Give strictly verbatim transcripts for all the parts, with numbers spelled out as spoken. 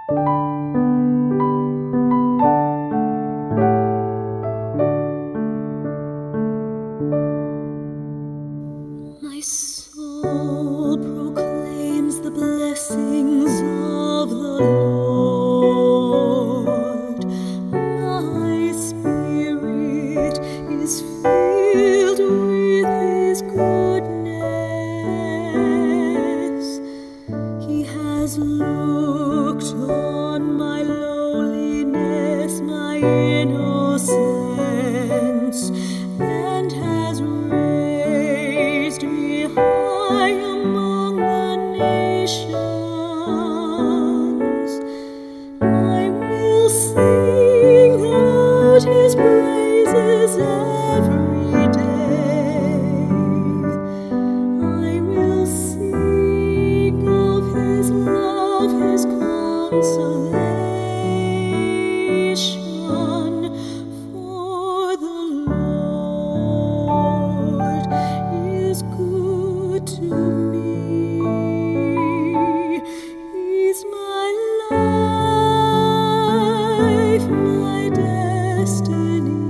My soul proclaims the blessings of the Lord. My spirit is filled with His goodness. He has looked on my lowliness, my innocence, and has raised me high among the nations. I will sing out His praises every day. I will sing of His love, His consolation, for the Lord is good to me. He's my life, my destiny.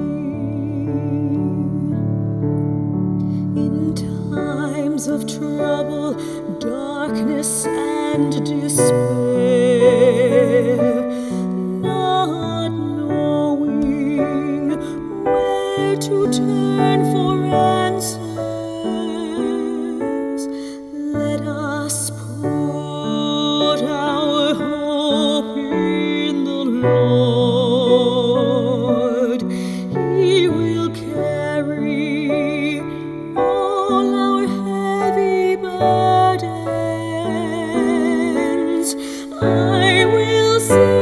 In times of trouble, darkness, and despair, not knowing where to turn for answers, let us put our hope in the Lord. He will carry all our heavy burdens. I will sing